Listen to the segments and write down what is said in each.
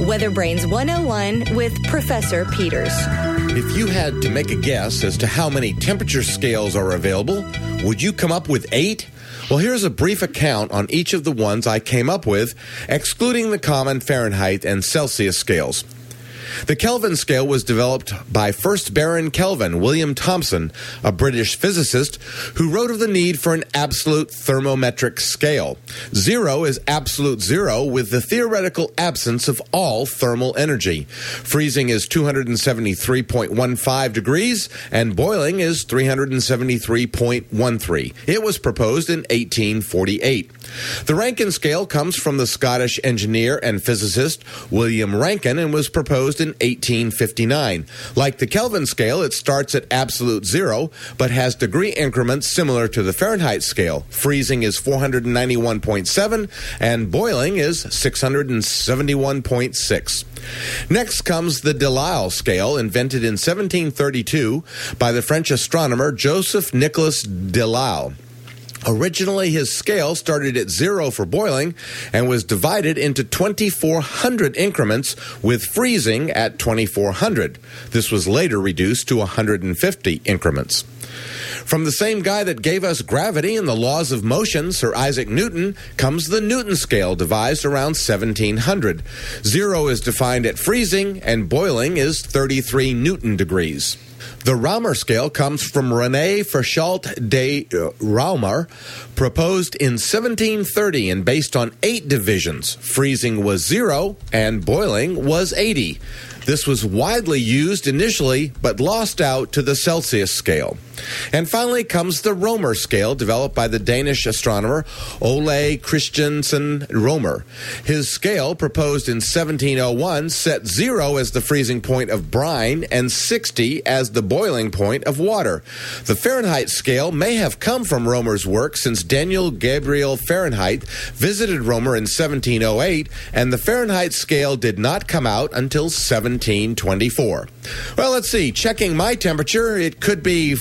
Weather Brains 101 with Professor Peters. If you had to make a guess as to how many temperature scales are available, would you come up with 8? Well, here's a brief account on each of the ones I came up with, excluding the common Fahrenheit and Celsius scales. The Kelvin scale was developed by first Baron Kelvin, William Thomson, a British physicist, who wrote of the need for an absolute thermometric scale. 0 is absolute zero with the theoretical absence of all thermal energy. Freezing is 273.15 degrees, and boiling is 373.13. It was proposed in 1848. The Rankine scale comes from the Scottish engineer and physicist William Rankine and was proposed in 1859. Like the Kelvin scale, it starts at absolute zero, but has degree increments similar to the Fahrenheit scale. Freezing is 491.7, and boiling is 671.6. Next comes the Delisle scale, invented in 1732 by the French astronomer Joseph Nicolas Delisle. Originally, his scale started at 0 for boiling and was divided into 2400 increments with freezing at 2400. This was later reduced to 150 increments. From the same guy that gave us gravity and the laws of motion, Sir Isaac Newton, comes the Newton scale, devised around 1700. 0 is defined at freezing, and boiling is 33 Newton degrees. The Raumer scale comes from René Ferchault de Raumer, proposed in 1730 and based on 8 divisions. Freezing was 0 and boiling was 80. This was widely used initially, but lost out to the Celsius scale. And finally comes the Romer scale, developed by the Danish astronomer Ole Christiansen Romer. His scale, proposed in 1701, set 0 as the freezing point of brine and 60 as the boiling point of water. The Fahrenheit scale may have come from Romer's work, since Daniel Gabriel Fahrenheit visited Romer in 1708, and the Fahrenheit scale did not come out until 1724. Well, let's see. Checking my temperature, it could be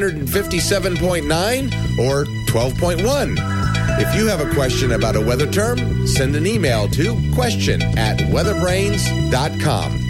557.9 or 12.1. If you have a question about a weather term, send an email to question@weatherbrains.com.